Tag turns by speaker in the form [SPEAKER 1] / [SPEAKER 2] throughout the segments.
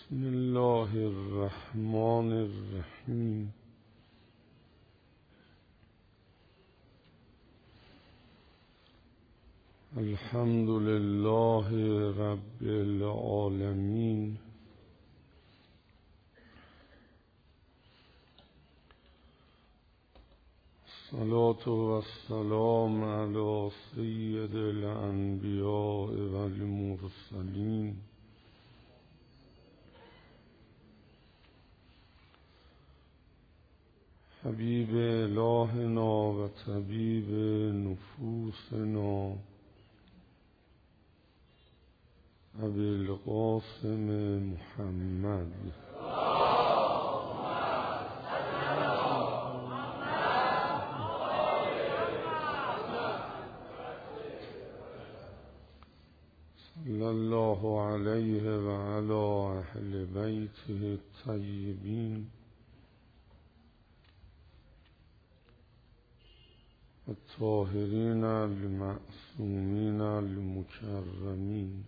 [SPEAKER 1] بسم الله الرحمن الرحیم. الحمد لله رب العالمین. الصلاة والسلام علی سید الانبیاء والمرسلین حبیب الهنا و طبیب نفوسنا ابی القاسم محمد صلی الله علیه و علی اهل بیته الطیبین الطاهرین المعصومین المکرمین.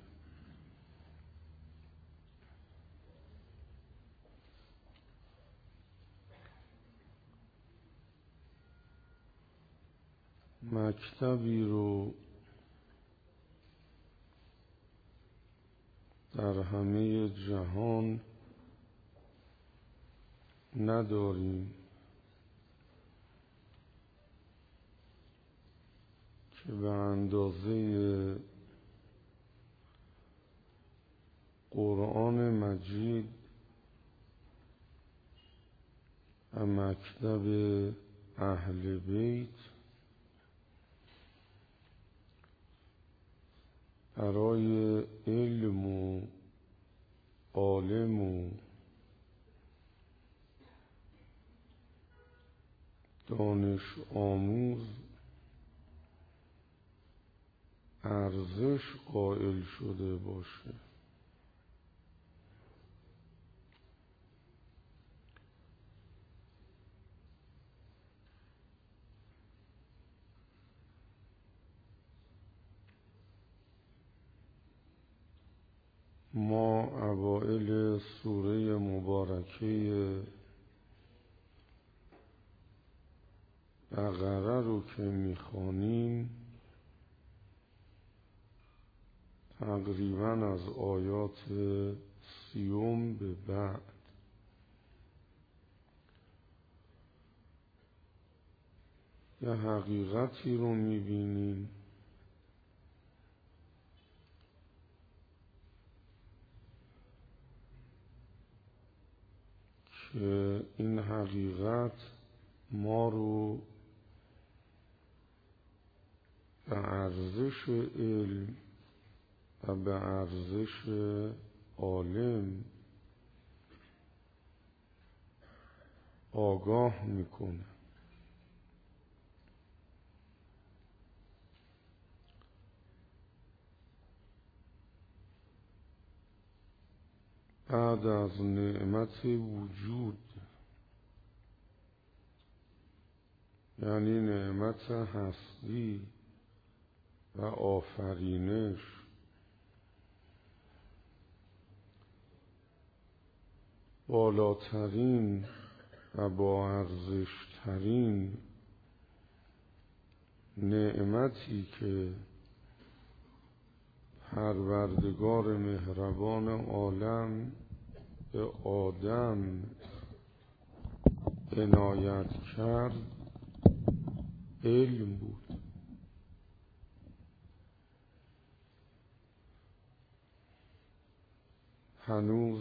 [SPEAKER 1] مکتبی رو در همه جهان نداریم که به اندازه قرآن مجید و مکتب اهل بیت برای علم و عالم و دانش آموز ارزش قائل شده باشه. ما اوائل سوره مبارکه بقره رو که میخوانیم تقریبا از آیات 30 به بعد یه حقیقتی رو میبینیم که این حقیقت ما رو به ارزش علم و به ارزش عالم آگاه میکنه. بعد از نعمت وجود، یعنی نعمت هستی و آفرینش، بالاترین و با ارزشترین نعمتی که پروردگار مهربان عالم به آدم عنایت کرد علم بود. هنوز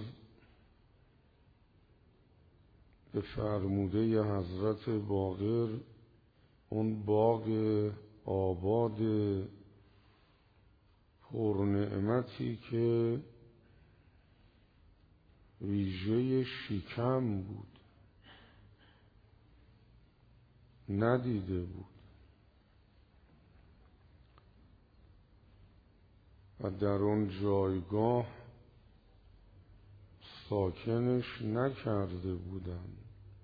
[SPEAKER 1] به فرموده حضرت باقر اون باغ آباد پرنعمتی که ویژه شکم بود ندیده بود و در اون جایگاه ساکنش نکرده بودند.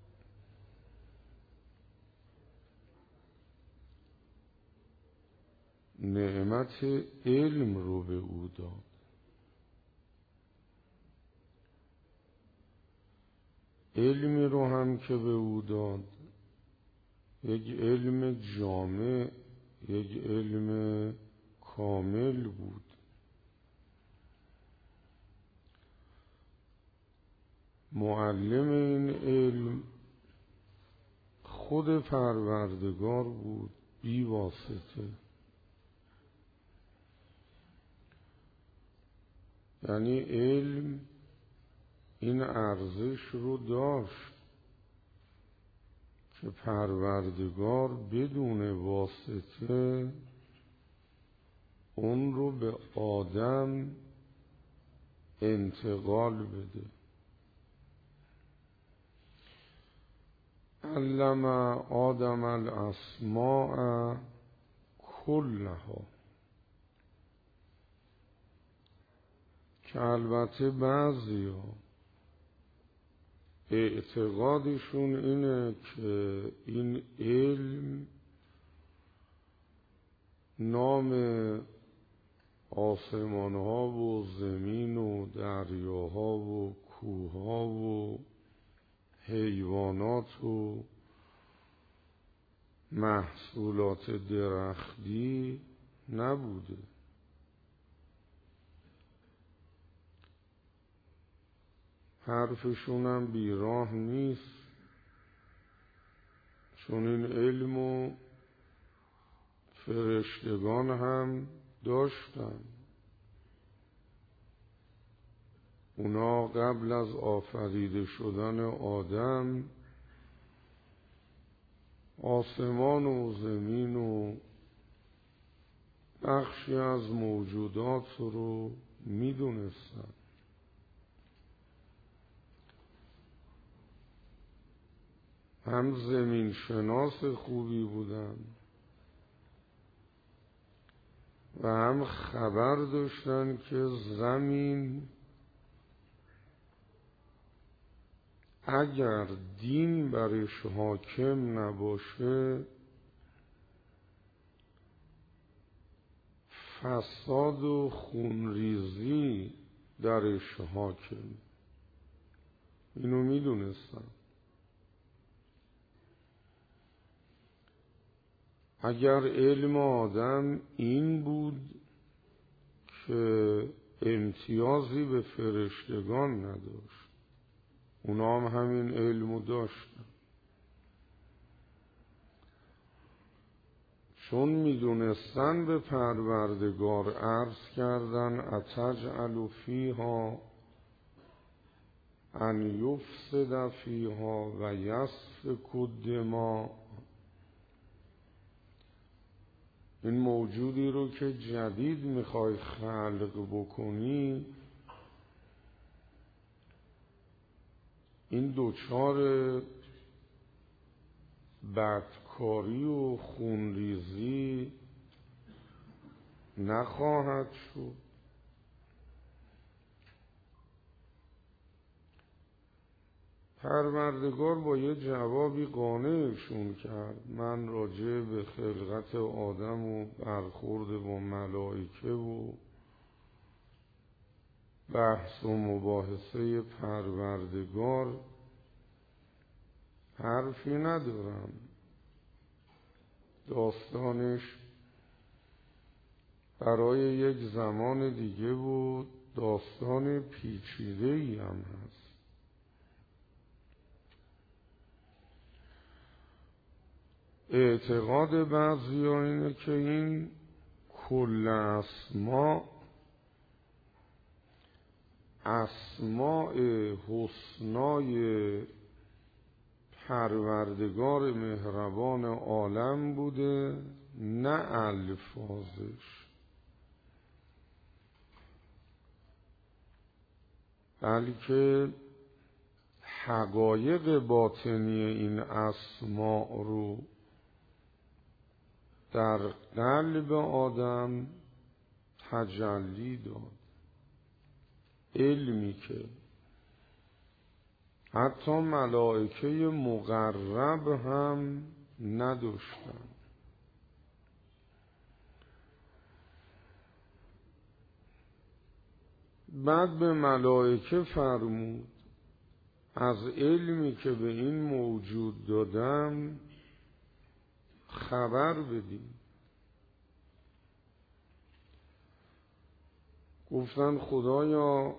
[SPEAKER 1] نعمت علم رو به او داد. علمی رو هم که به او داد یک علم جامع، یک علم کامل بود. معلم این علم خود پروردگار بود بی واسطه. یعنی علم این ارزش رو داشت که پروردگار بدون واسطه اون رو به آدم انتقال بده. علم آدم الاسماء کلها، که البته بعضیا اعتقادشون اینه که این علم نام آسمان ها و زمین و دریاها و کوهها و حیوانات و محصولات درختی نبوده. حرفشونم بیراه نیست، چون این علمو فرشتگان هم داشتن. اونا قبل از آفریده شدن آدم آسمان و زمین و بخشی از موجودات رو میدونستن. هم زمین شناس خوبی بودن و هم خبر داشتن که زمین اگر دین برش حاکم نباشه فساد و خونریزی درش حاکم. اینو میدونستن. اگر علم آدم این بود که امتیازی به فرشتگان نداشت، اونا هم همین علمو داشتن، چون میدونستن به پروردگار عرض کردن اتجعل فیها ان یفسد فیها و یسفک الدماء. این موجودی رو که جدید میخوای خلق بکنی این دوچار بدکاری و خونریزی نخواهد شد. پروردگار با یه جوابی قانعشون کرد. من راجع به خلقت آدم و برخورد با ملائکه و بحث و مباحثه پروردگار حرفی ندارم. داستانش برای یک زمان دیگه بود، داستان پیچیده‌ای هم هست. اعتقاد بعضی‌ها اینه که این کل اسماء حسنای پروردگار مهربان عالم بوده، نه الفاظش، بلکه حقایق باطنی این اسماء رو در قلب آدم تجلی داد. علمی که حتی ملائکه مقرب هم نداشتن. بعد به ملائکه فرمود از علمی که به این موجود دادم خبر بدیم. گفتن خدایا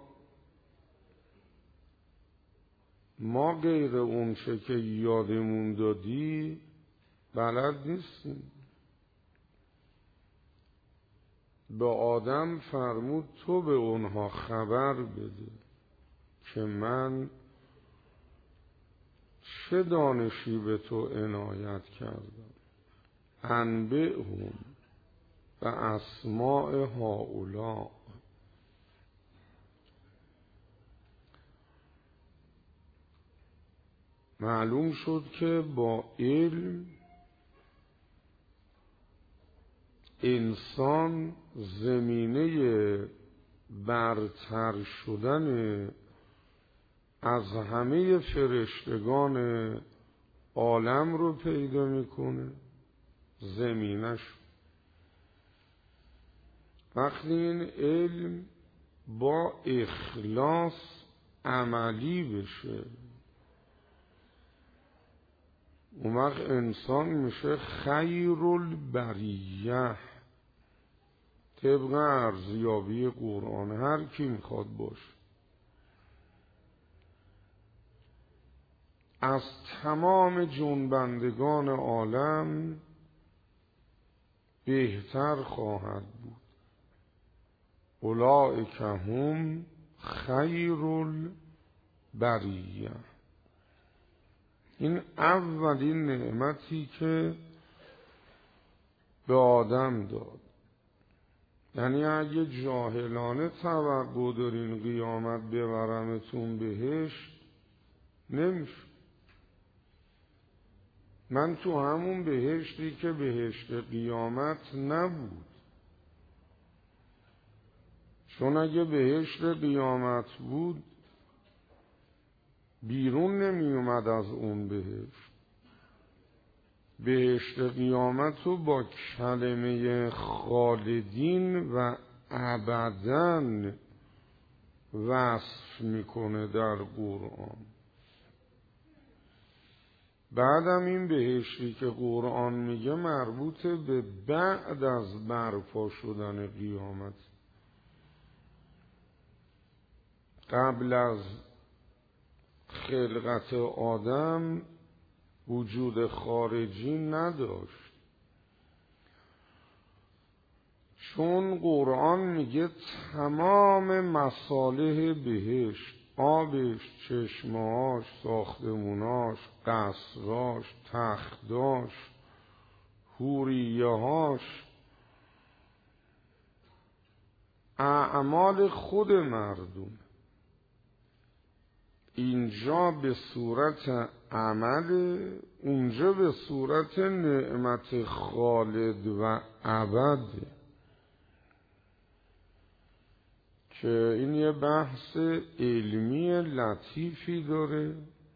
[SPEAKER 1] ما غیر اون چه که یادمون دادی بلد نیستیم. به آدم فرمود تو به اونها خبر بده که من چه دانشی به تو عنایت کردم. انبئهم به اسماء هؤلاء. معلوم شد که با علم انسان زمینه برتر شدن از همه فرشتگان عالم رو پیدا میکنه. زمینش وقتی این علم با اخلاص عملی بشه، اون وقت انسان میشه خیر البریه طبق ارزیابی قرآن. هر کی میخواد باشه، از تمام جنبندگان عالم بهتر خواهد بود. اولئک هم خیر البریه. این اولین نعمتی که به آدم داد. یعنی اگه جاهلانه توقع دارین قیامت ببرمتون بهشت، نمیشه. من تو همون بهشتی که بهشت قیامت نبود، چون اگه بهشت قیامت بود بیرون نمی اومد از اون بهشت. بهشت قیامت رو با کلمه خالدین و ابداً وصف میکنه در قرآن. بعدم این بهشتی که قرآن میگه مربوط به بعد از برپا شدن قیامت. قبل از خلقت آدم وجود خارجی نداشت، چون قرآن میگه تمام مصالح بهشت، آبش، چشمهاش، ساختموناش، قصراش، تختاش، حوریهاش، اعمال خود مردم. اینجا به صورت عمل، اونجا به صورت نعمت خالد و ابد، که این یه بحث علمی لطیفی داره.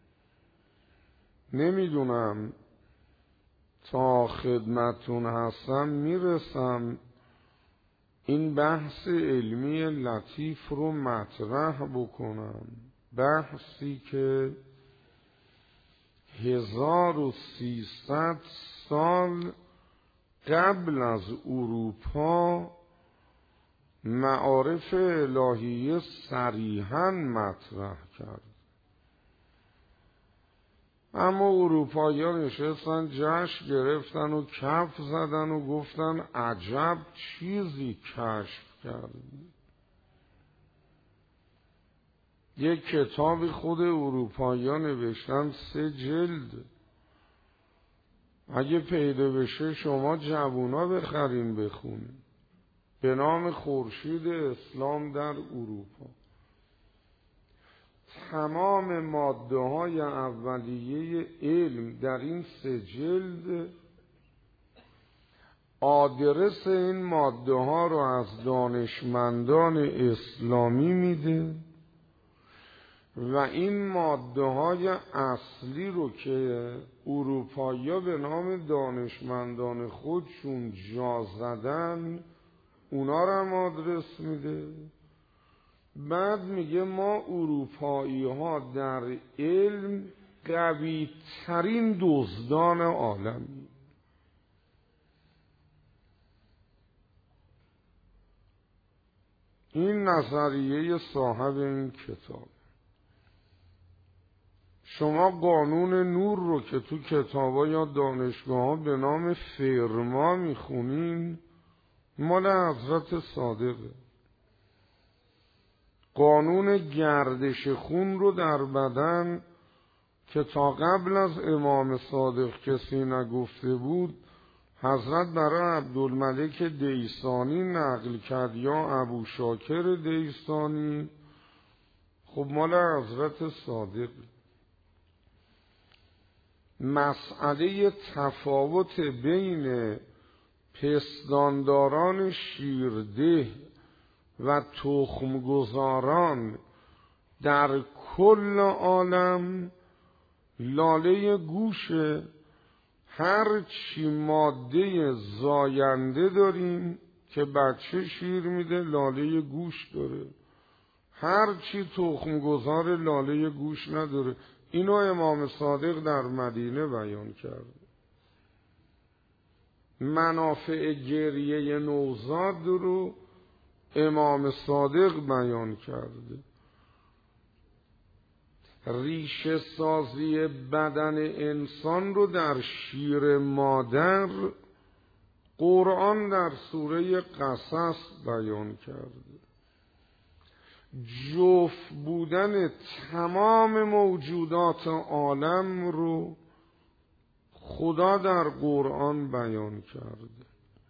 [SPEAKER 1] نمیدونم تا خدمتون هستم میرسم این بحث علمی لطیف رو مطرح بکنم. بحثی که 1300 سال قبل از اروپا معارف الهیه صریحاً مطرح کرد، اما اروپایی‌ها نشستن جشن گرفتن و کف زدن و گفتن عجب چیزی کشف کردی. یک کتابی خود اروپایی‌ها نوشتن 3 جلد. اگه پیدا بشه شما جوونا بخرین بخونین، به نام خورشید اسلام در اروپا. تمام ماده های اولیه علم در این 3 جلد آدرس این ماده ها رو از دانشمندان اسلامی میده و این ماده های اصلی رو که اروپایی‌ها به نام دانشمندان خودشون جا زدن اونا رو هم آدرس میده بعد میگه ما اروپایی ها در علم قوی ترین دزدان عالمی. این نظریه صاحب این کتاب. شما قانون نور رو که تو کتابا یا دانشگاه ها به نام فرما میخونین، مال حضرت صادقه. قانون گردش خون رو در بدن که تا قبل از امام صادق کسی نگفته بود، حضرت برای عبدالملک دیسانی نقل کرد یا ابو شاکر دیسانی. خب مال حضرت صادق. مسئله تفاوت بین پستانداران شیرده و تخمگذاران در کل عالم لاله گوشه. هر چی ماده زاینده داریم که بچه شیر میده لاله گوش داره، هر چی تخمگذار لاله گوش نداره. اینو امام صادق در مدینه بیان کرده. منافع گریه نوزاد رو امام صادق بیان کرده. ریشه سازی بدن انسان رو در شیر مادر قرآن در سوره قصص بیان کرده. جفت بودن تمام موجودات عالم رو خدا در قرآن بیان کرده.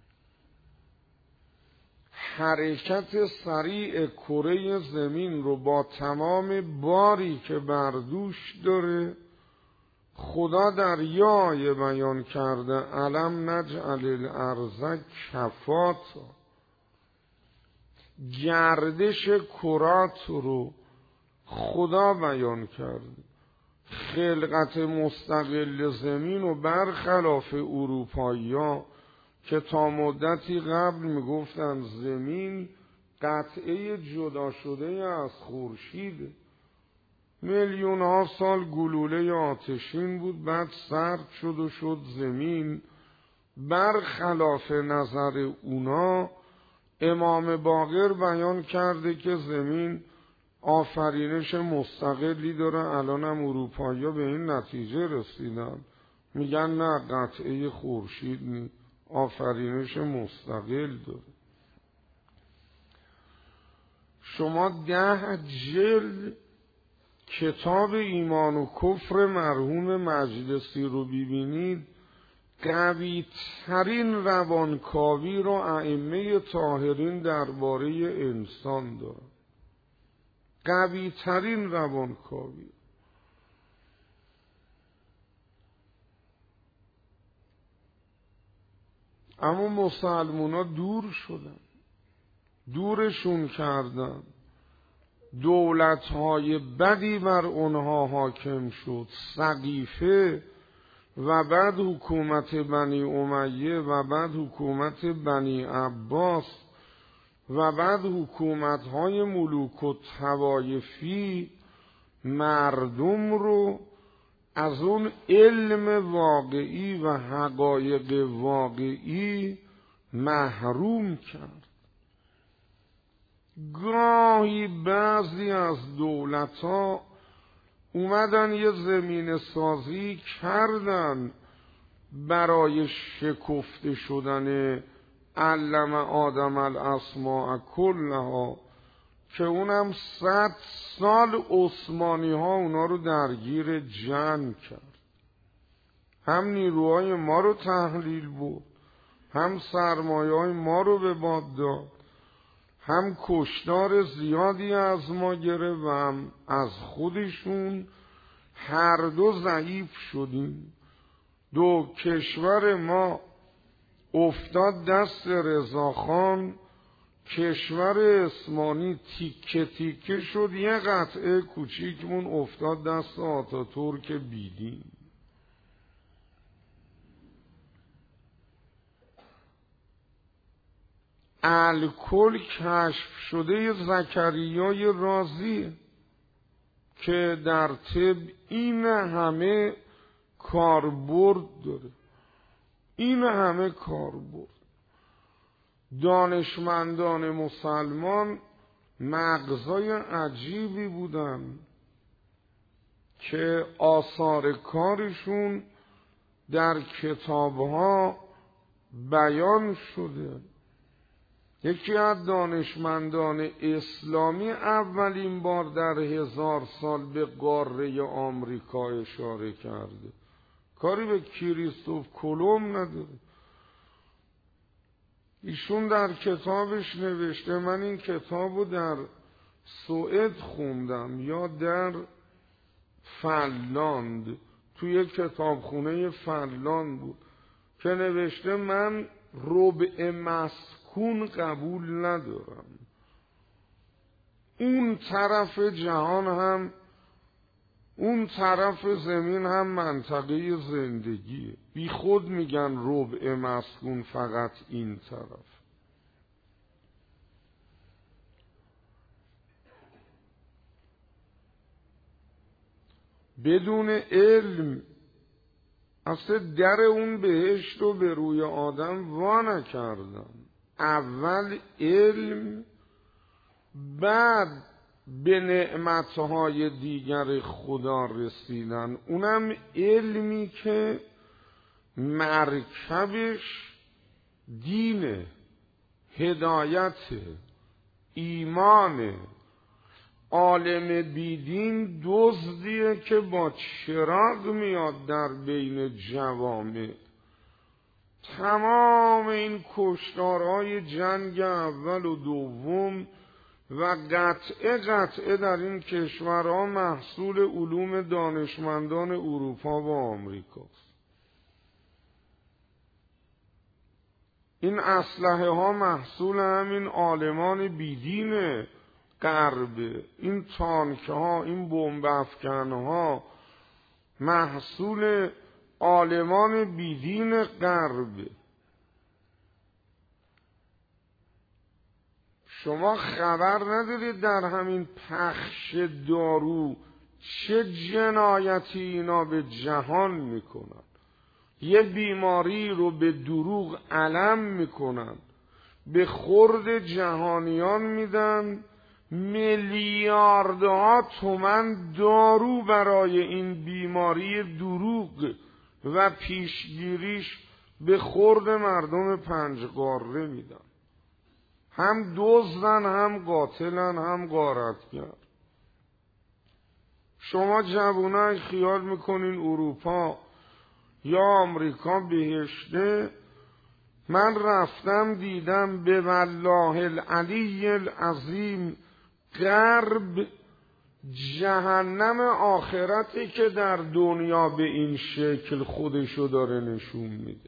[SPEAKER 1] حرکت سریع کره زمین رو با تمام باری که بر دوش داره خدا در یه آیه بیان کرده. الم نجعل الارض کفاتا. گردش کرات رو خدا بیان کرده. خلقت مستقل زمین و برخلاف اروپایی‌ها که تا مدتی قبل میگفتن زمین قطعه جدا شده از خورشید، میلیون ها سال گلوله آتشین بود، بعد سرد شد و شد زمین. برخلاف نظر اونا امام باقر بیان کرده که زمین آفرینش مستقلی داره. الان هم اروپایی‌ها به این نتیجه رسیدن، میگن نه قطعه خورشید نی، آفرینش مستقل داره. شما 10 جلد کتاب ایمان و کفر مرحوم مجلسی رو ببینید، قوی ترین روانکاوی رو ائمه طاهرین درباره انسان داره. قوی ترین روانکاوی. اما مسلمونا دور شدن، دورشون کردن. دولت‌های بدی بر اونها حاکم شد، سقیفه و بعد حکومت بنی امیه و بعد حکومت بنی عباس و بعد حکومت‌های ملوک و طوایفی مردم رو از اون علم واقعی و حقایق واقعی محروم کرد. گاهی بعضی از دولت‌ها اومدن یه زمین سازی کردن برای شکفته شدن علم آدم الاسماء کلها، که اونم 100 سال عثمانی ها اونا رو درگیر جنگ کرد. هم نیروهای ما رو تحلیل بود، هم سرمایه های ما رو به باد داد، هم کشتار زیادی از ما گرفت و هم از خودشون. هر دو ضعیف شدیم. دو کشور ما افتاد دست رضاخان، کشور عثمانی تیکه تیکه شد، یه قطعه کوچیکمون افتاد دست آتاتورک بیدین. الکل کشف شده زکریای رازی که در طب این همه کاربرد داره، این همه کاربرد. دانشمندان مسلمان مغزای عجیبی بودن که آثار کارشون در کتابها بیان شده. یکی از دانشمندان اسلامی اولین بار در 1000 سال به قاره آمریکا اشاره کرده، کاری به کریستوف کلمب نداره. ایشون در کتابش نوشته، من این کتابو در سوئد خوندم یا در فنلاند، توی کتابخونه فنلاند بود که نوشته من ربع مسکون قبول ندارم. اون طرف جهان هم، اون طرف زمین هم منطقه زندگیه. بی خود میگن ربع مسکون فقط این طرف. بدون علم اصلا در اون بهشت رو به روی آدم وا نکردن. اول علم، بعد به نعمتهای دیگر خدا رسیدن. اونم علمی که مرکبش دینه، هدایت، ایمانه. عالم بیدین دزدیه که با چراغ میاد در بین جوامع. تمام این کشتارهای جنگ اول و دوم و قطعه در این کشورها محصول علوم دانشمندان اروپا و آمریکاست. این اسلحه ها محصول همین عالمان بیدین غربه. این تانک ها، این بمب افکن ها محصول عالمان بیدین غربه. شما خبر ندارید در همین پخش دارو چه جنایتی اینا به جهان میکنن. یه بیماری رو به دروغ علم میکنن، به خورد جهانیان میدن، میلیاردها تومن دارو برای این بیماری دروغ و پیشگیریش به خورد مردم 5 قاره میدن. هم دزدن، هم قاتلن، هم غارتگر. شما جوانای خیال میکنین اروپا یا آمریکا بهشته؟ من رفتم دیدم به والله العلی العظیم غرب جهنم آخرتی که در دنیا به این شکل خودشو داره نشون میده.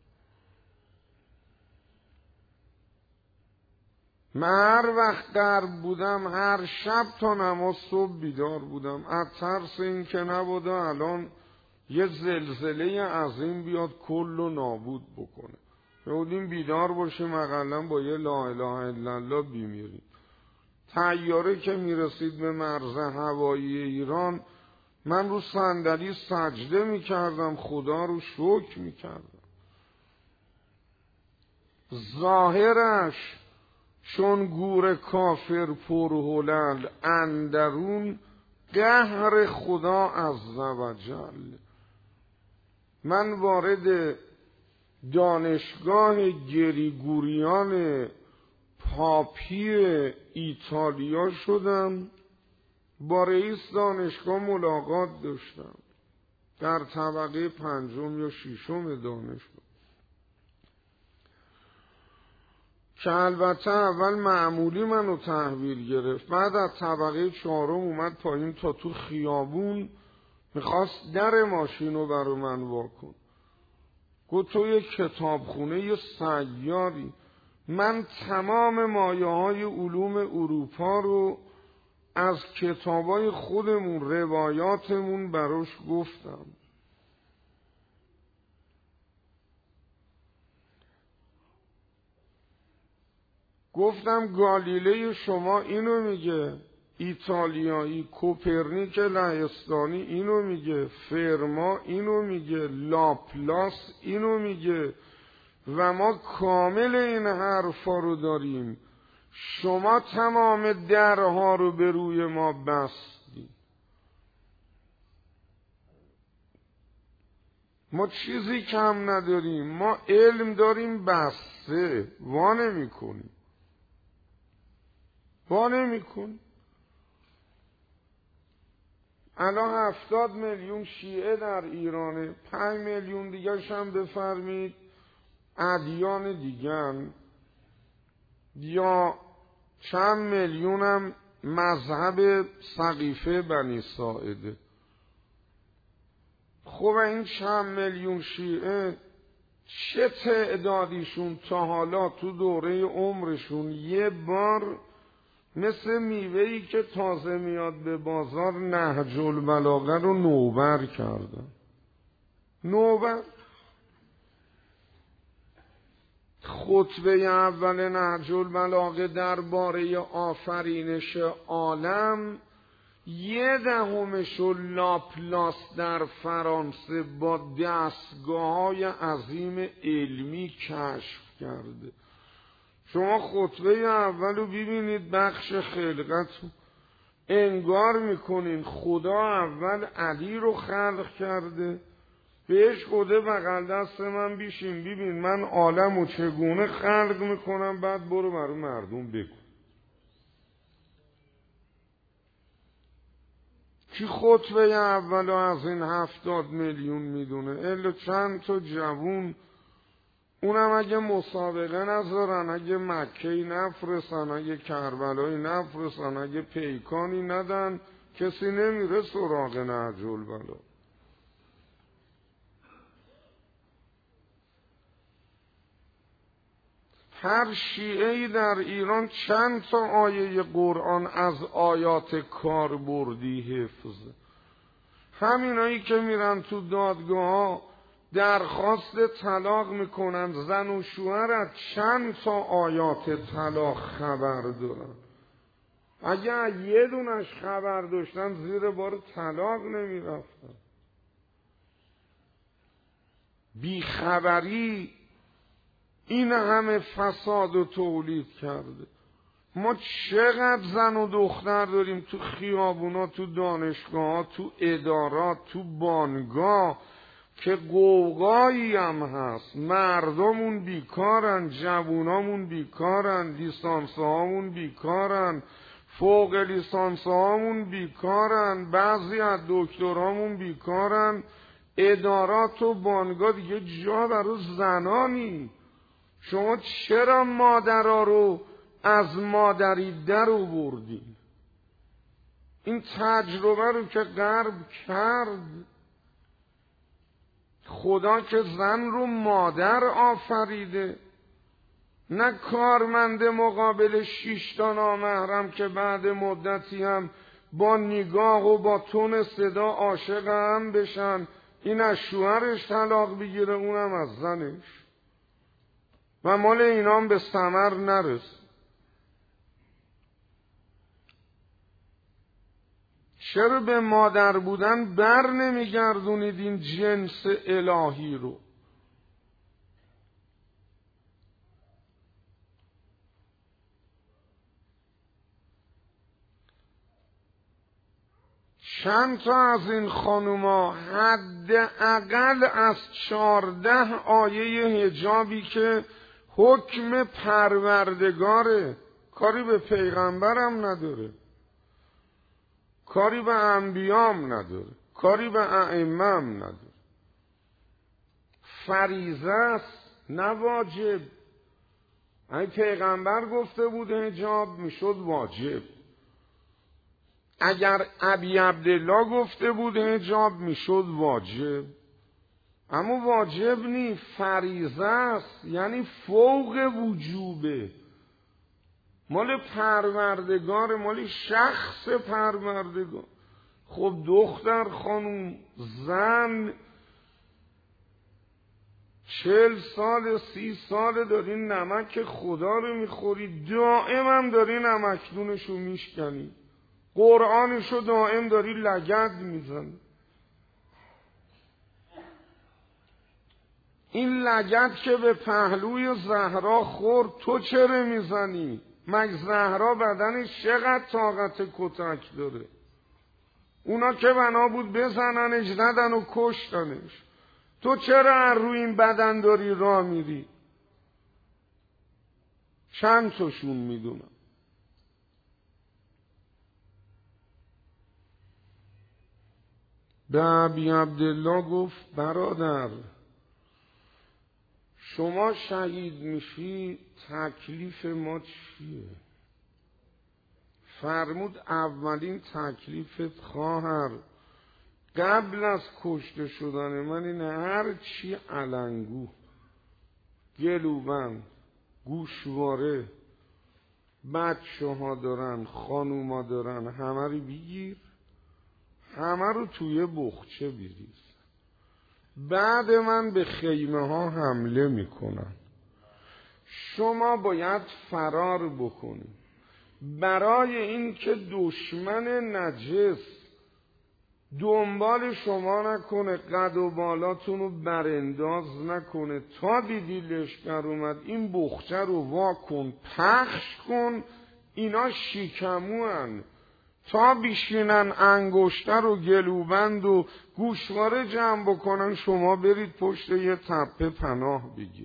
[SPEAKER 1] من هر وقت غرب بودم هر شب تا نماز صبح بیدار بودم، از ترس این که نبوده الان یه زلزله عظیم بیاد کل و نابود بکنه. بودیم بیدار باشیم اقلا با یه لا اله الا الله بیمیریم. طیاره که میرسید به مرز هوایی ایران من رو صندلی سجده میکردم، خدا رو شکر میکردم. ظاهرش چون گور کافر پرهلل، اندرون قهر خدا عزوجل. من وارد دانشگاه گریگوریان پاپی ایتالیا شدم، با رئیس دانشگاه ملاقات داشتم در طبقه 5 یا 6 دانشگاه، که البته اول معمولی منو تحویل گرفت، بعد از طبقه 4 اومد پایین تا تو خیابون میخواست در ماشینو برو من واکن. گفت تو یک کتابخونه سیاری. من تمام مایه‌های علوم اروپا رو از کتابای خودمون، روایاتمون براش گفتم. گفتم گالیله شما اینو میگه، ایتالیایی کوپرنیک لهستانی اینو میگه، فرما اینو میگه، لاپلاس اینو میگه و ما کامل این حرفا رو داریم. شما تمام درها رو به روی ما بستید. ما چیزی کم نداریم، ما علم داریم بسته، وا نمی‌کنیم. الان 70 میلیون شیعه در ایرانه، 5 میلیون دیگرش هم بفرمید ادیان دیگر، یا چند میلیون هم مذهب سقیفه بنی ساعده. خب این چند میلیون شیعه چه تعدادیشون تا حالا تو دوره عمرشون یه بار مثل میوهی که تازه میاد به بازار نهج البلاغه رو نوبر کردن؟ نوبر خطبه اول نهج البلاغه درباره آفرینش عالم 1/10 لاپلاس در فرانسه با دستگاه‌های عظیم علمی کشف کرده. شما خطبه اول رو ببینید، بخش خلقت، انگار میکنین خدا اول علی رو خلق کرده، بهش گفته بغل دست من بیشین ببین من عالم رو چگونه خلق میکنم، بعد برو برای مردم بگو. کی خطبه اول از این 70 میلیون میدونه؟ الا چند تا جوون، اونم اگه مسابقه نذارن، اگه مکه‌ای نفرستن، اگه کربلایی نفرستن، اگه پیکانی ندن، کسی نمیره سراغ نهج البلاغه. هر شیعه‌ای در ایران چند تا آیه قرآن از آیات کاربردی حفظه. همینایی که میرن تو دادگاه درخواست طلاق میکنن، زن و شوهر از چند تا آیات طلاق خبر دارن. اگه یه دونش خبر داشتن زیر بار طلاق نمیرفتن. بیخبری این همه فساد و تولید کرده. ما چقدر زن و دختر داریم تو خیابونا، تو دانشگاه، تو ادارات، تو بانگاه که قوقایی هم هست. مردمون بیکارن، جوونامون بیکارن، لیسانس هامون بیکارن، فوق لیسانس هامون بیکارن، بعضی از دکترامون بیکارن. ادارات و بانگاه دیگه جا برای زنانی. شما چرا مادرها رو از مادری در آوردین؟ این تجربه رو که غرب کرد، خدا که زن رو مادر آفریده، نه کارمند مقابل 6 تا نامحرم که بعد مدتی هم با نگاه و با تون صدا عاشق هم بشن، این از شوهرش طلاق بگیره اونم از زنش و مال اینام به ثمر نرسه. چرا به مادر بودن بر نمیگردونید این جنس الهی رو؟ چند تا از این خانوما حداقل از 14 آیه حجابی که حکم پروردگاره، کاری به پیغمبرم نداره، کاری به انبیام نداره، کاری به ائمه‌ام نداره، فریضه است نه واجب. اگه پیغمبر گفته بود حجاب میشد واجب، اگر ابی عبدالله گفته بود حجاب میشد واجب، اما واجب نی، فریضه است، یعنی فوق وجوبه، مال پروردگار، مال شخص پروردگار. خب دختر خانوم زن 40 سال 30 سال داری نمک خدا رو میخوری، دائم هم داری نمکدونش رو میشکنی، قرآنش رو دائم داری لگد میزنی. این لگد که به پهلوی زهرا خورد تو چرا میزنی؟ مگه زهرا بدنش چقدر طاقت کتک داره؟ اونا که بنا بود بزننش ندن و کشتنش، تو چرا از روی این بدن داری راه میری؟ چند تاشون میدونم. به ابی عبدالله گفت برادر شما شهید میشی تکلیف ما چیه؟ فرمود اولین تکلیفت خواهر قبل از کشته شدن من این هر چی علنگو، گلوبند، گوشواره، بچه ها دارن، خانوما دارن، همه رو بگیر، همه رو توی بخچه بریز. بعد من به خیمه ها حمله میکنن، شما باید فرار بکنید. برای این که دشمن نجس دنبال شما نکنه، قد و بالاتون رو برانداز نکنه، تا دیدی لشکر اومد این بخچه رو وا کن، پخش کن، اینا شیکموان، تا بیشینن انگشتر و گلوبند و گوشواره جمع بکنن، شما برید پشت یه تپه پناه بگیر.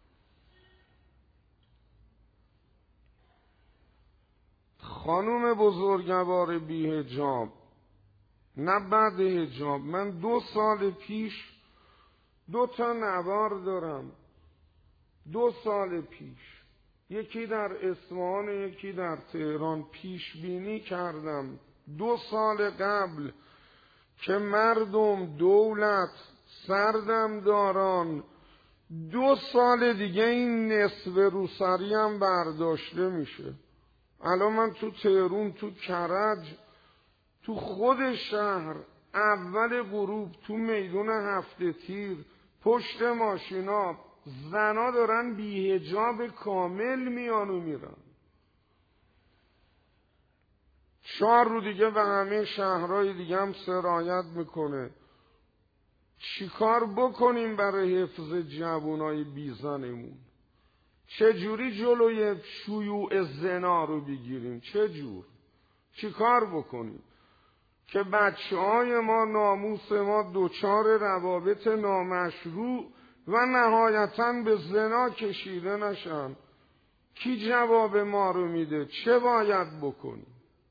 [SPEAKER 1] خانوم بزرگوار بی حجاب، نه بعد حجاب، من 2 سال پیش 2 تا نوار دارم. 2 سال پیش یکی در اصفهان و یکی در تهران پیش بینی کردم 2 سال قبل که مردم دولت سردم داران 2 سال دیگه این نصف روسری هم برداشته میشه. الان من تو تهران، تو کرج، تو خود شهر اول غروب تو میدون هفته تیر پشت ماشینا زنا دارن بی حجاب کامل میان و میرن. 4 رو دیگه به همه شهرهای دیگه هم سرایت میکنه. چیکار بکنیم برای حفظ جوانای بیزنمون؟ چجوری جلوی شیوع زنا رو بگیریم؟ چیکار بکنیم که بچه‌های ما، ناموس ما دچار روابط نامشروع و نهایتاً به زنا کشیده نشن؟ کی جواب ما رو میده؟ چه باید بکنیم؟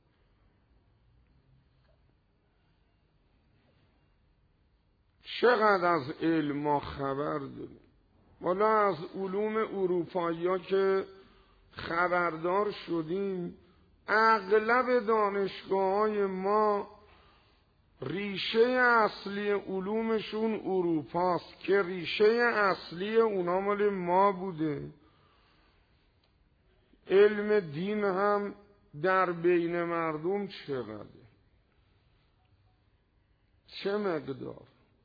[SPEAKER 1] چقدر از علم ما خبر داریم؟ والا از علوم اروپایی ها که خبردار شدیم، اغلب دانشگاه های ما ریشه اصلی علومشون اروپاست که ریشه اصلی اونا مال ما بوده. علم دین هم در بین مردم چقدر؟ چه مقدار؟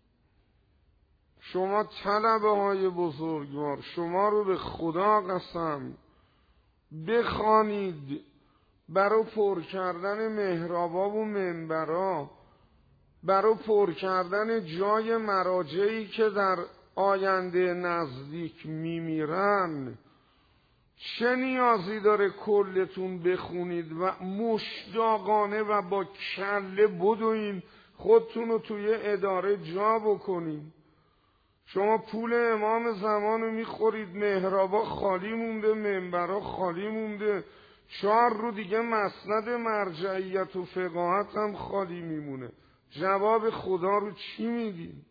[SPEAKER 1] شما طلبه های بزرگوار، شما رو به خدا قسم بخوانید برای پر کردن محرابا و منبرا، برای پر کردن جای مراجعی که در آینده نزدیک میمیرن. چه نیازی داره کلتون بخونید و مشتاقانه و با کله بدوین خودتون رو توی اداره جا بکنید؟ شما پول امام زمان رو میخورید، محرابا خالی مونده، منبرا خالی مونده، 4 رو دیگه مسند مرجعیت و فقاهت هم خالی میمونه. جواب خدا رو چی میدین؟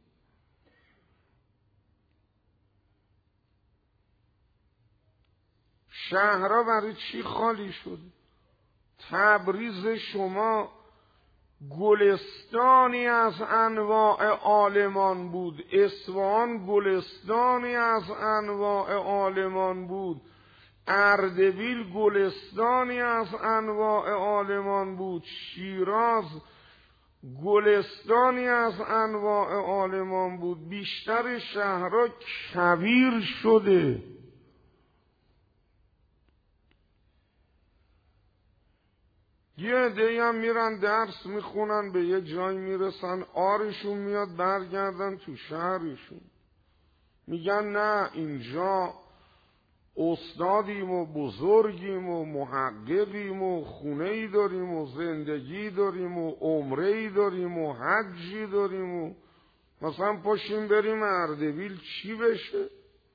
[SPEAKER 1] شهرها برای چی خالی شد؟ تبریز شما گلستانی از انواع عالمان بود، اصفهان گلستانی از انواع عالمان بود، اردبیل گلستانی از انواع عالمان بود، شیراز گلستانی از انواع عالمان بود. بیشتر شهرها کویر شده. یه عده‌ای هم میرن درس میخونن، به یه جای میرسن، آرشون میاد برگردن تو شهرشون، میگن نه اینجا استادیم و بزرگیم و محققیم و خونه‌ای داریم و زندگی داریم و عمره‌ای داریم و حجی داریم و مثلا پاشیم بریم اردبیل چی بشه؟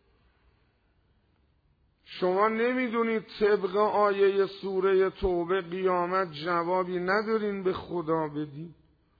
[SPEAKER 1] شما نمیدونید طبق آیه سوره توبه قیامت جوابی ندارین به خدا بدین؟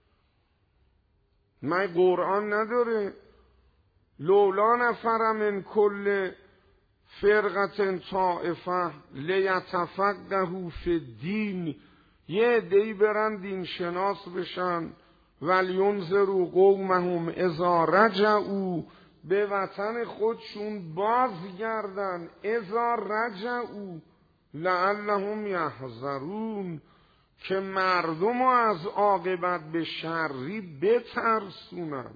[SPEAKER 1] من قرآن نداره لولا نفر من کل فرقة طائفه لیتفقهوا فی الدین، یه عده‌ای برن دین شناس بشن، ولینذروا قومهم اذا رجعوا، به وطن خودشون بازگردن، اذا رجعوا لعلهم یحذرون، که مردم از عاقبت به شری بترسونن.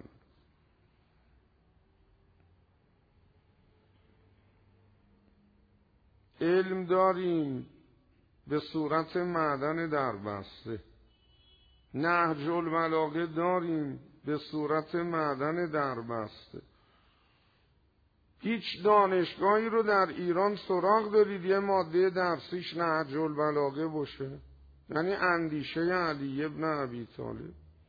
[SPEAKER 1] علم داریم به صورت معدن دربسته، نهج البلاغه داریم به صورت معدن دربسته. هیچ دانشگاهی رو در ایران سراغ دارید یه ماده درسیش نهج البلاغه باشه؟ یعنی اندیشه علی ابن ابی طالب.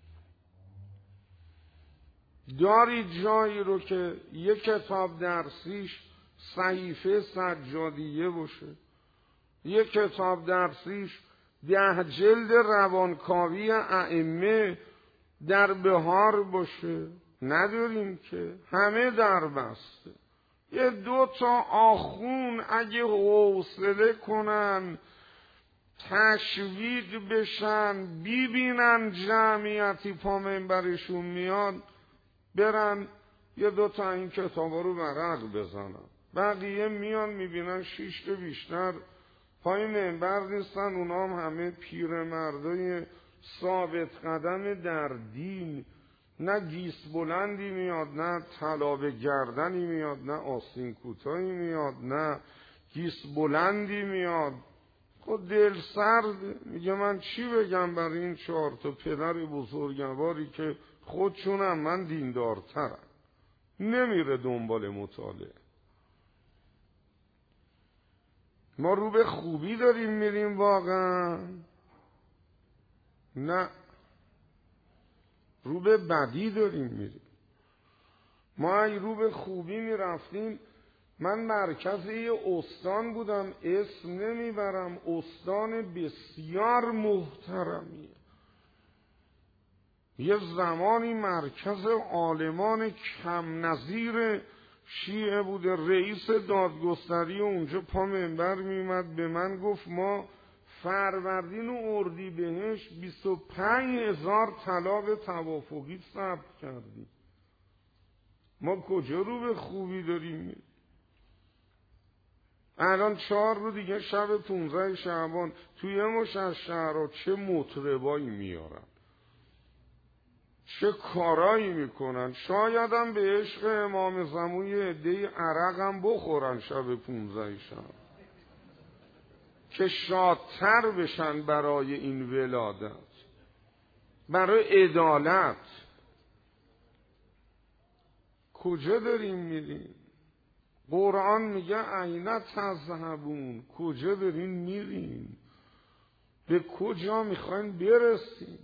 [SPEAKER 1] دارید جایی رو که یک کتاب درسیش صحیفه سجادیه باشه، یک کتاب درسیش 10 جلد روانکاوی ائمه در بهار باشه؟ نداریم که، همه در بسته. یه 2 تا آخون اگه حوصله کنن تشویق بشن، ببینن جمعیتی پا منبرشون میاد، برن یه 2 تا این کتابا رو ورق بزنن. بقیه میان میبینن 6 تا بیشتر پای منبر نیستن، اونا هم همه پیرمردای ثابت قدم در دین، نه گیس بلندی میاد، نه طلا به گردنی میاد، نه آستین کوتاهی میاد، نه گیس بلندی میاد. خود دل سرد. میگه من چی بگم برای این 4 تا پدر بزرگواری که خودشونم من دیندارترم، نمیره دنبال مطالعه. ما رو به خوبی داریم میریم واقعا؟ نه، رو به بدی داریم میریم. ما اگه رو به خوبی میرفتیم، من مرکز یه استان بودم، اسم نمیبرم، استان بسیار محترمیه، یه زمانی مرکز عالمان کم نظیر شیعه بوده. رئیس دادگستری اونجا پا منبر میمد به من گفت ما فروردین و اردیبهشت 25,000 طلاق توافقی ثبت کردیم. ما کجا رو به خوبی داریم؟ الان 4 روز دیگه شب 15 شعبان توی مش از شهرها چه مطربایی میارن، چه کارایی میکنن. شاید هم به عشق امام زمان یه عده‌ای عرق هم بخورن شب 15 شب که شادتر بشن برای این ولادت، برای عدالت. کجا داریم میریم؟ قرآن میگه اینا تذهبون، کجا دارین میرین؟ به کجا میخواین برسیم؟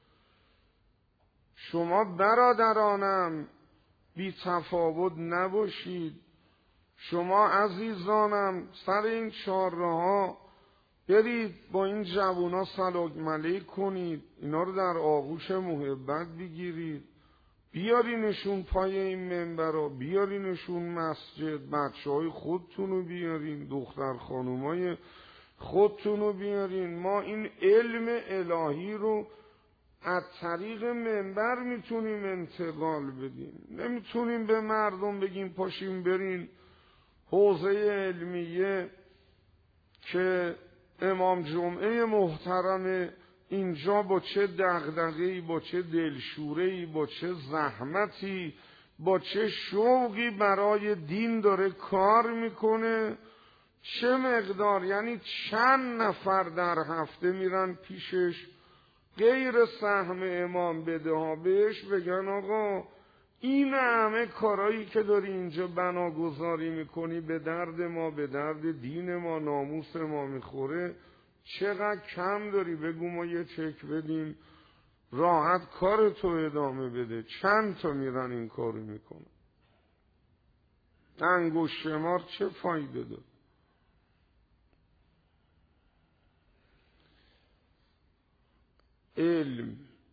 [SPEAKER 1] شما برادرانم بی تفاوت نباشید. شما عزیزانم سر این چهارراه برید با این جوونا سلاگ ملیک کنید، اینا رو در آغوش محبت بگیرید، بیارینشون پای این منبرها، بیارینشون مسجد، بچه‌های خودتون رو بیارین، دختر خانومای خودتون رو بیارین. ما این علم الهی رو از طریق منبر میتونیم انتقال بدیم. نمیتونیم به مردم بگیم پاشیم برین حوزه علمیه که امام جمعه محترم اینجا با چه دغدغه‌ای، با چه دلشوره‌ای، با چه زحمتی، با چه شوقی برای دین داره کار میکنه، چه مقدار، یعنی چند نفر در هفته میرن پیشش غیر سهم امام بده ها، بهش بگن آقا این همه کارایی که داری اینجا بناگذاری میکنی به درد ما، به درد دین ما، ناموس ما میخوره، چقدر کم داری، بگو ما یه چک بدیم راحت کار تو ادامه بده. چند تا میرن این کارو میکنن، انگشت شمار چه فایده داره؟ علم،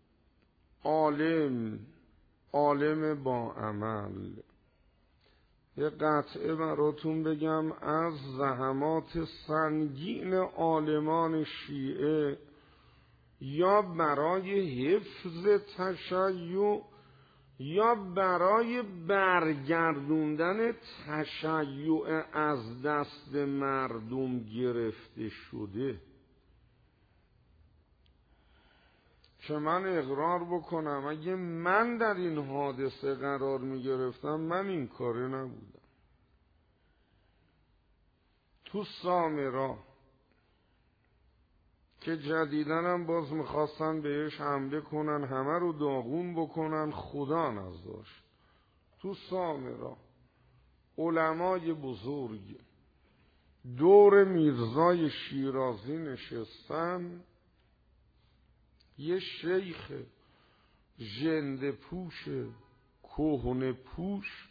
[SPEAKER 1] عالم با عمل. یه قطعه براتون بگم از زحمات سنگین عالمان شیعه، یا برای حفظ تشیع یا برای برگردوندن تشیع از دست مردم گرفته شده، که من اقرار بکنم اگه من در این حادثه قرار می گرفتم من این کاره نبودم. تو سامرا که جدیدن هم باز میخواستن بهش حمله کنن، همه رو داغون بکنن، خدا نذاشت. تو سامرا علمای بزرگ دور میرزای شیرازی نشستن، یه شیخ ژنده پوش کهنه پوش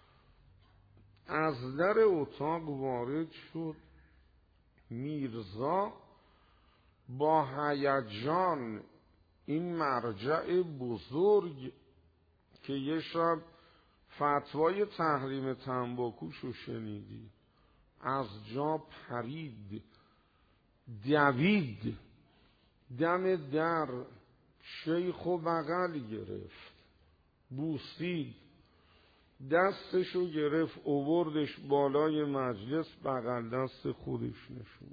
[SPEAKER 1] از در اتاق وارد شد. میرزا با هیجان، این مرجع بزرگ که یه شب فتوای تحریم تنباکوشو شنیدی، از جا پرید، دوید دم در، شیخو بغل گرفت، بوسید، دستشو گرفت، آوردش بالای مجلس، بغل دست خودش نشون.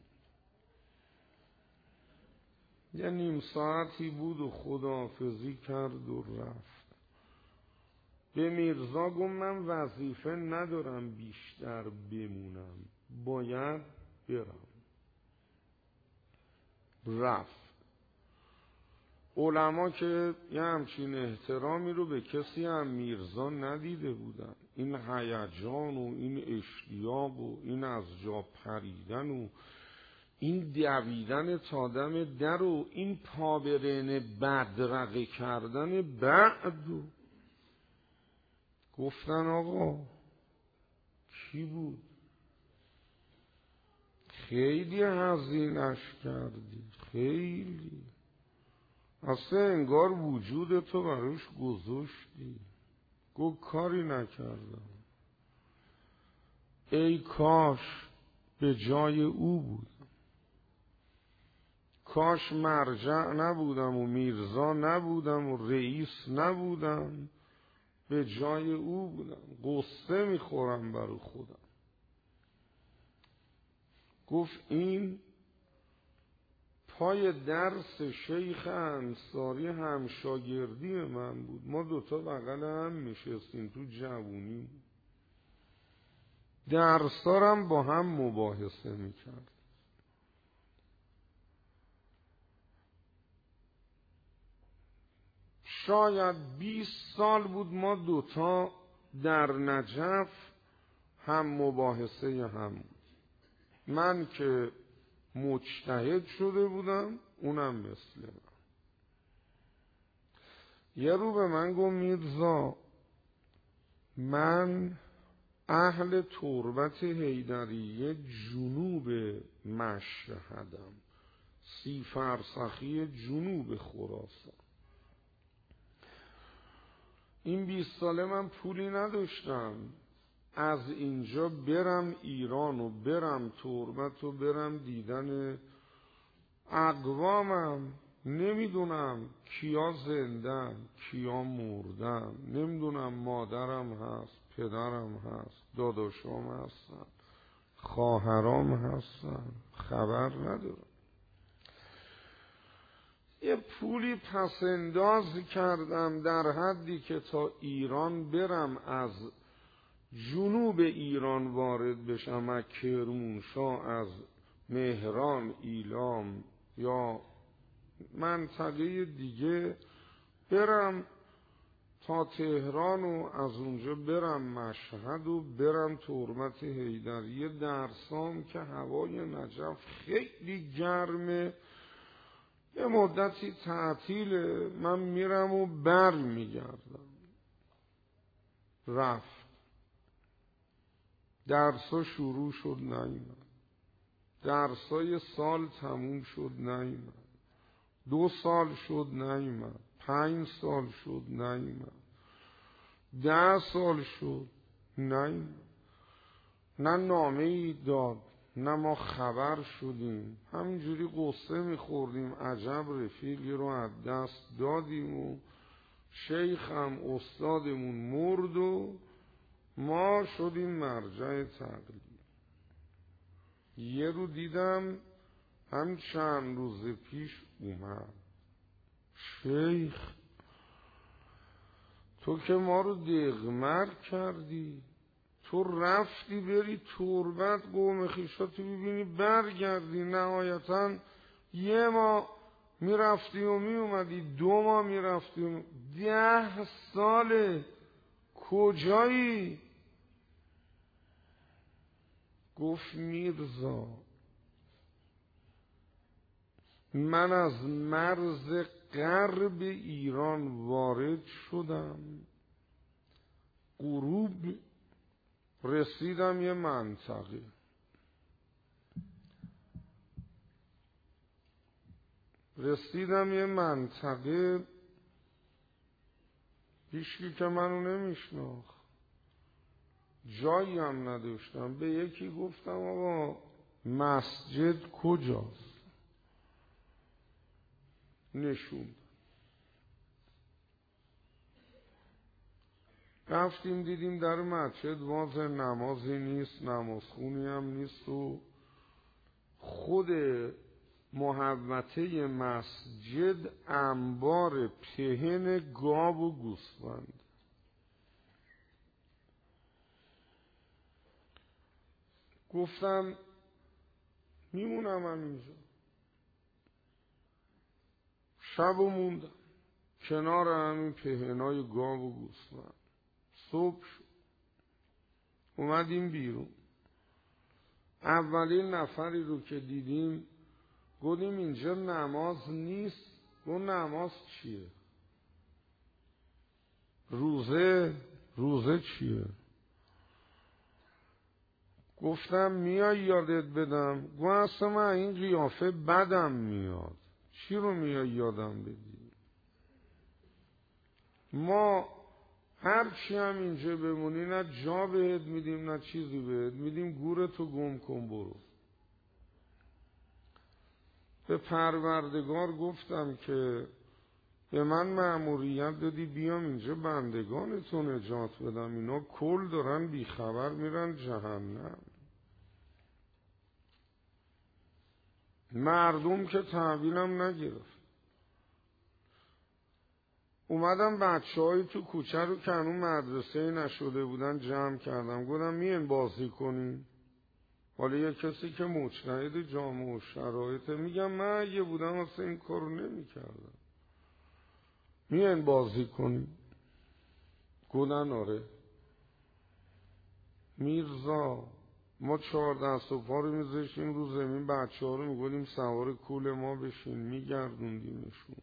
[SPEAKER 1] یه نیم ساعتی بود و خداحافظی کرد و رفت. به میرزا گفت من وظیفه ندارم بیشتر بمونم، باید برم. رفت. علما که یه همچین احترامی رو به کسی هم میرزا ندیده بودن، این هیجان و این اشتیاق و این از جا پریدن و این دویدن تا دم در و این پابرین بدرقه کردن بعد و گفتن آقا کی بود؟ خیلی هزینش کردی، خیلی اصلا انگار وجود تو براش گذاشتی. گفت کاری نکردم، ای کاش به جای او بودم، کاش مرجع نبودم و میرزا نبودم و رئیس نبودم، به جای او بودم، قصه میخورم برای خودم. گفت این پای درس شیخ انصاری همشاگردی من بود، ما دوتا بغل هم میشستیم تو جوونی، درسارم با هم مباحثه میکرد. شاید 20 سال بود ما دوتا در نجف هم مباحثه هم بود. من که مجتهد شده بودم، اونم مثل من. یه رو به من گفت میرزا من اهل تربت حیدریه جنوب مشهدم، 30 فرسخی جنوب خراسان. این 20 ساله من پولی نداشتم از اینجا برم ایران و برم تربت و برم دیدن اقوامم، نمیدونم کیا زندن کیا مردن، نمیدونم مادرم هست، پدرم هست، داداشام هستن، خواهرام هستن، خبر ندارم. یه پولی پسنداز کردم در حدی که تا ایران برم، از جنوب ایران وارد بشم، از کرمانشاه، از مهران، ایلام یا منطقه دیگه برم تا تهران و از اونجا برم مشهد و برم ترمت حیدریه. درسام که هوای نجف خیلی گرمه، یه مدتی تعطیله، من میرم و بر میگردم. رفت، درسا شروع شد نیومد، درسای سال تموم شد نیومد، 2 سال شد نیومد، 5 سال شد نیومد، 10 سال شد نیومد. نه نامه ای داد، نه ما خبر شدیم، همینجوری قصه میخوردیم عجب رفیقی رو از دست دادیم و شیخ هم استادمون مرد و ما شدیم مرجع تقلید. یه رو دیدم هم چند روز پیش اومد، شیخ تو که ما رو دغمر کردی، تو رفتی بری تربت قوم خویشاتو ببینی برگردی، نهایتا 1 ماه میرفتی و میومدی، 2 ماه میرفتی و 10 ساله کجایی؟ گفت میرزا من از مرز غرب ایران وارد شدم، غروب رسیدم یه منطقه هیچکی که منو نمیشناخت، جایی هم نداشتم. به یکی گفتم آقا مسجد کجاست؟ نشون. رفتیم دیدیم در مسجد واز نمازی نیست، نمازخونی هم نیست و خود محوطه مسجد انبار پهن گاو و گوسفند. گفتم میمونم من اینجا. شب و موندم کنار همین پهنای گاو و گوسفند. صبح شد اومدیم بیرون، اولین نفری رو که دیدیم گفتیم اینجا نماز نیست. گفت نماز چیه؟ روزه چیه؟ گفتم میای یادت بدم؟ گفت اصلا من این قیافه بدم میاد. چی رو میای یادم بدی؟ ما هر چی هم اینجا بمونی نه جا بهت میدیم نه چیزی بهت میدیم، گورتو گم کن برو. به پروردگار گفتم که به من مأموریت دادی بیام اینجا بندگانتو نجات بدم، اینا کل دارن بیخبر میرن جهنم. مردم که تحویلم نگرفت. اومدم بچه‌های تو کوچه رو که هنوز مدرسه نشده بودن جمع کردم، گفتم میان بازی کنیم. حالا یه کسی که مجتهد جامعه و شرایط، میگم من اگه بودم اصلا این کارو نمی‌کردم. میان بازی کنیم؟ گفتن آره. میرزا ما 4 دست و پا رو میذاشتیم رو زمین، بچه‌ها رو میگفتیم سوار کول ما بشین، میگردوندیمشون،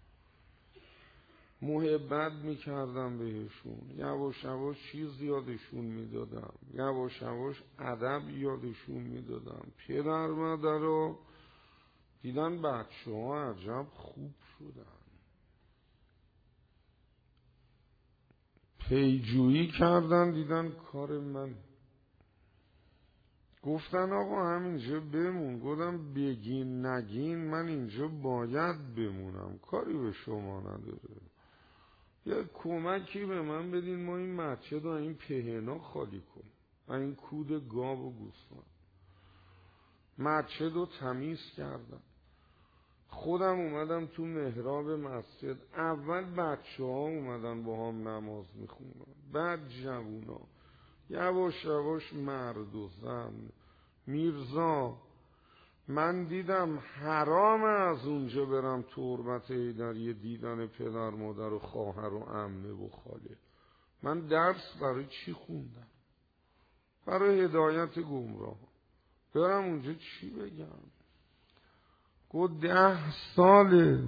[SPEAKER 1] محبت میکردم بهشون، یواش یواش چیز یادشون میدادم، یواش یواش ادب یادشون میدادم. پدر مادر رو دیدن بچه‌ها عجب خوب شدن، پیجویی کردن، دیدن کار من. گفتن آقا همینجا بمون. گفتم بگین نگین من اینجا باید بمونم، کاری به شما نداره. یه کمکی به من بدین، ما این مسجد و این پهنا خالی کنیم، این کود گاو و گوسفند. مسجد رو تمیز کردم، خودم اومدم تو محراب مسجد، اول بچه ها اومدن با هم نماز میخوندن، بعد جوونا، یواش یواش مرد و زن. میرزا من دیدم حرام از اونجا برم تربت حیدریه دیدن پدر مادر و خواهر و عمه و خاله. من درس برای چی خوندم؟ برای هدایت گمراه. برم اونجا چی بگم؟ گفت 10 ساله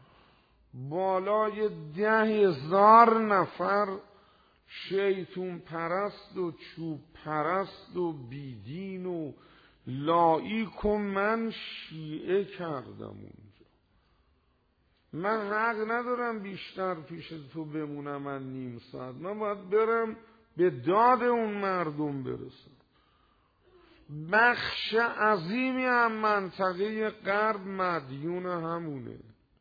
[SPEAKER 1] بالای 10,000 نفر شیطون پرست و چوب پرست و بیدین و لایک و من شیعه کردم اونجا. من حق ندارم بیشتر پیش تو بمونم، من نیم ساعت، من باید برم به داد اون مردم برسم. بخش عظیمی هم منطقه غرب مدیون همونه،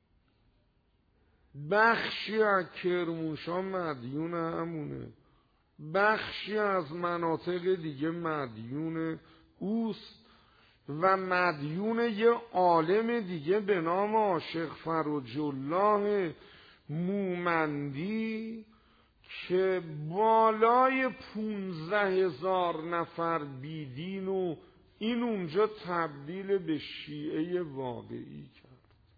[SPEAKER 1] بخشی از کرمانشاه مدیون همونه، بخشی از مناطق دیگه مدیون اوست و مدیون یه عالم دیگه به نام عاشق فرج الله مومندی که بالای 15,000 نفر بیدین و این اونجا تبدیل به شیعه واقعی کرد.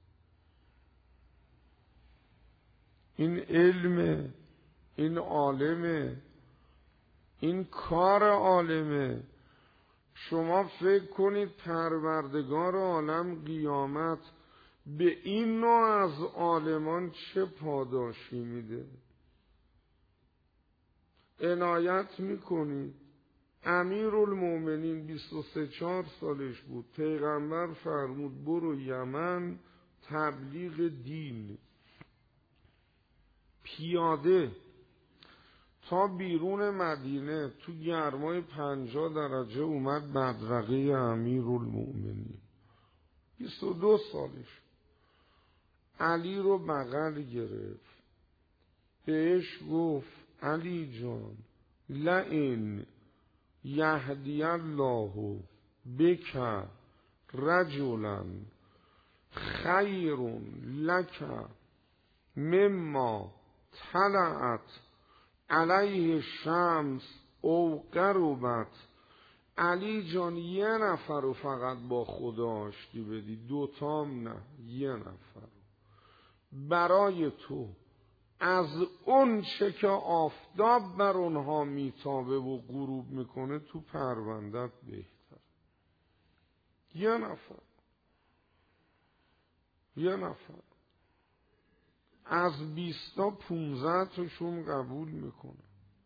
[SPEAKER 1] این علم، این عالمه، این کار عالمه. شما فکر کنید پروردگار عالم قیامت به این نوع از عالمان چه پاداشی میده؟ عنایت میکنید امیرالمومنین 23-4 سالش بود، پیغمبر فرمود برو یمن تبلیغ دین. پیاده تا بیرون مدینه تو گرمای 50 درجه اومد بدرقه امیرالمومنین. 22 سالش. علی رو بغل گرفت، بهش گفت علی جان لئن یهدی الله بک رجلا خیر لک مما طلعت علیه شمس او غربت. علی جان یه نفر رو فقط با خدا آشتی بدی، 2 تام نه، یه نفر برای تو از اون چه که آفتاب بر اونها میتابه و غروب میکنه تو پروندت بهتر. یه نفر از 20 تا 15 تاشون قبول میکنه.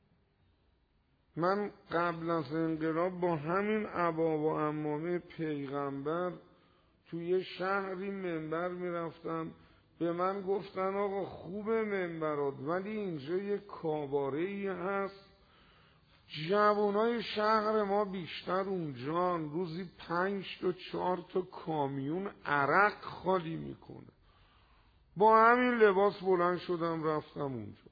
[SPEAKER 1] من قبل از انقلاب با همین عبا و عمامه پیغمبر توی شهری منبر میرفتم، به من گفتن آقا خوبه منبرات ولی اینجا یه کاباره‌ای هست، جوانای شهر ما بیشتر اونجا روزی 5 تا 4 تا کامیون عرق خالی میکنه. با همین لباس بلند شدم رفتم اونجا.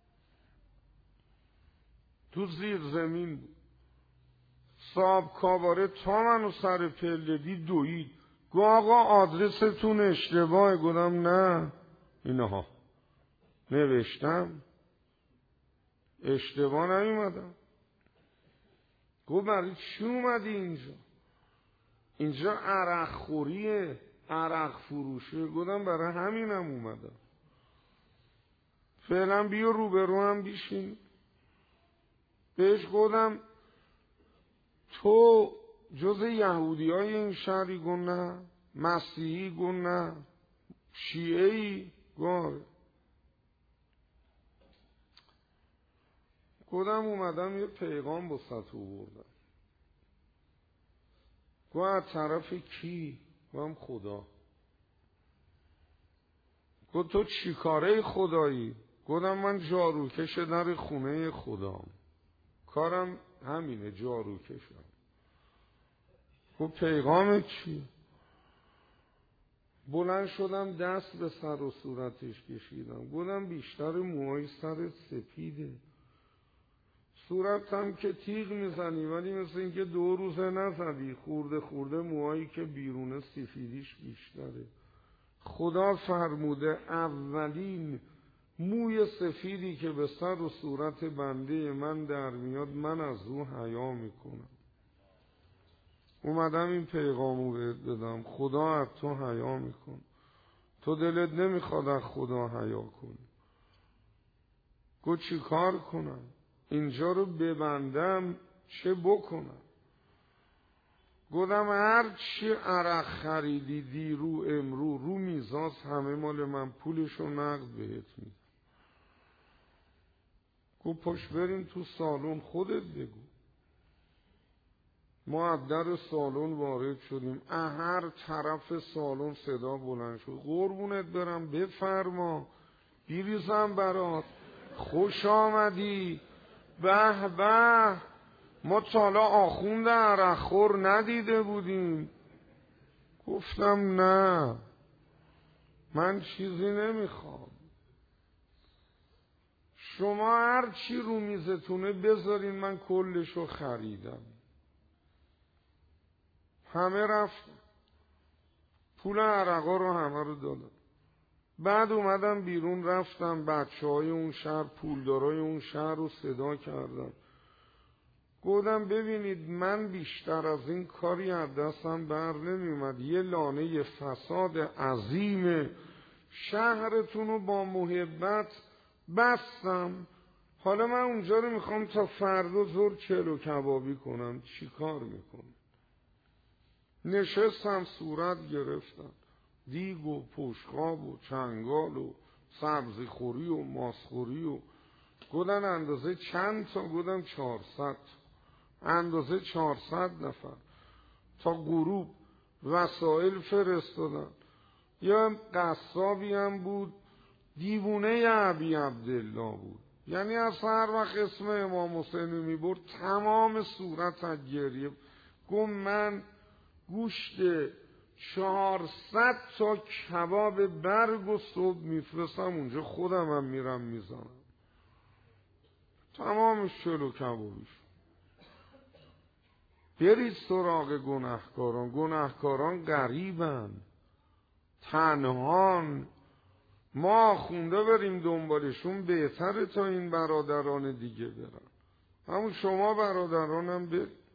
[SPEAKER 1] تو زیر زمین بود. صاحب کاباره تا منو سر پله دید دوید، گو آقا آدرستون اشتباهه. گفتم نه اینها نوشتم، اشتباه نیومدم. گو برای چی اومدی اینجا؟ اینجا عرق خوریه، عرق فروشه. گفتم برای همینم اومدم. فعلا بیا روبرو هم بیشین. بهش گفتم تو جز یهودی های این شهری؟ گفت نه. مسیحی؟ گفت نه. شیعه‌ای؟ گفت. گفتم اومدم یه پیغام با سطح آوردم. گفت از طرف کی؟ گفتم خدا. گفت تو چی کاره خدایی؟ گفتم من جاروکش در خونه خدام، کارم همینه، جاروکشم. گفت پیغام چی؟ بلند شدم دست به سر و صورتش کشیدم. گفتم بیشتر موهای سرت سپیده، صورتم که تیغ میزنی ولی مثل این که 2 روزه نزدی، خورده خورده موهایی که بیرونه سفیدیش بیشتره. خدا فرموده اولین موی سفیدی که به سر و صورت بنده من در میاد من از او حیا میکنم. اومدم این پیغامو بهت بدم، خدا از تو حیا میکن. تو دلت نمیخواد از خدا حیا کنی. گو چی کار کنم؟ اینجا رو ببندم چه بکنم؟ گفتم هر چی عرق خریدی دیرو امرو رو میزاست همه مال من، پولشو نقد بهت میدم. گفت پشت بریم تو سالن خودت بگو. ما از در سالن وارد شدیم، هر طرف سالن صدا بلند شد قربونت برم بفرما، بیریزم برات، خوش آمدی، به به، ما تا حالا آخوند عرقخور ندیده بودیم. گفتم نه من چیزی نمیخوام، شما هر چی رو میزتونه بذارین من کلشو خریدم. همه رفتن، پول عرقا رو همه رو دادم. بعد اومدم بیرون رفتم بچه های اون شهر، پولدارای اون شهر رو صدا کردم. گفتم ببینید من بیشتر از این کاری از دستم بر نمی اومد. یه لانه فساد عظیم شهرتون رو با محبت بستم، حالا من اونجا رو میخوام تا فردا زور چلو کبابی کنم، چی کار میکنم؟ نشستم صورت گرفتم، دیگ و پشقاب و چنگال و سبزی خوری و ماسخوری و گفتن اندازه چند تا؟ گفتم 400. اندازه 400 نفر تا غروب وسایل فرستادن. یا قصابی هم بود دیوونه ابی عبدالله بود، یعنی از هر وقت اسم امام حسین میبرد تمام صورت از گریه. گفت من گوشت 400 تا کباب برگ و صبح میفرستم اونجا، خودم هم میرم میزنم تمامش چلو کبابیش. برید سراغ گناهکاران. گناهکاران غریبن، تنهان. ما خونده بریم دنبالشون بهتره تا این برادران دیگه برن. همون شما برادرانم برید،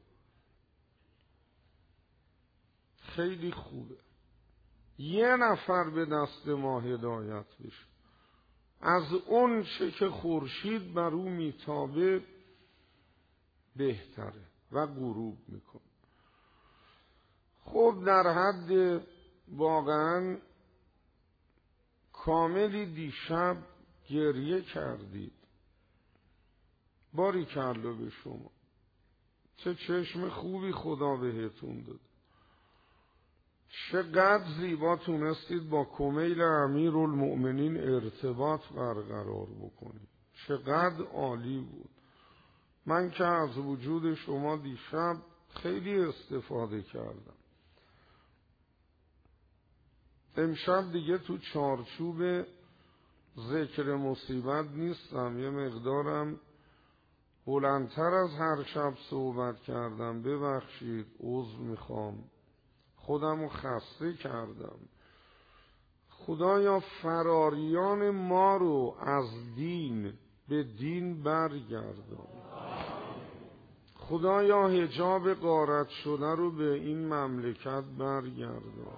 [SPEAKER 1] خیلی خوبه یه نفر به دست ما هدایت بشه. از اون چه که خورشید بر او میتابه بهتره و غروب میکنه. خب در حد واقعا کاملی دیشب گریه کردید، باریکلا به شما، چه چشم خوبی خدا بهتون داد، چقدر زیبا تونستید با کمیل امیرالمؤمنین ارتباط برقرار بکنید، چقدر عالی بود. من که از وجود شما دیشب خیلی استفاده کردم. امشب دیگه تو چارچوب ذکر مصیبت نیستم، یه مقدارم بلندتر از هر شب صحبت کردم، ببخشید، عذر میخوام، خودمو خسته کردم. خدایا فراریان ما رو از دین به دین برگردان. خدایا حجاب غارت شده رو به این مملکت برگردان.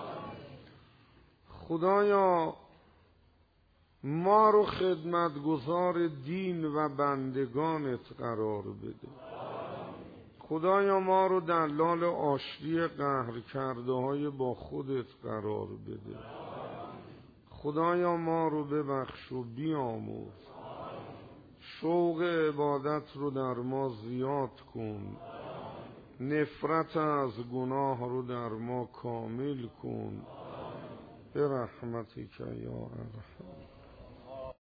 [SPEAKER 1] خدایا ما رو خدمتگزار دین و بندگانت قرار بده. خدایا ما رو دلال آشتی قهر کرده های با خودت قرار بده. خدایا ما رو ببخش و بیامرز. شوق عبادت رو در ما زیاد کن. نفرت از گناه رو در ما کامل کن. برحمتک یا ارحم.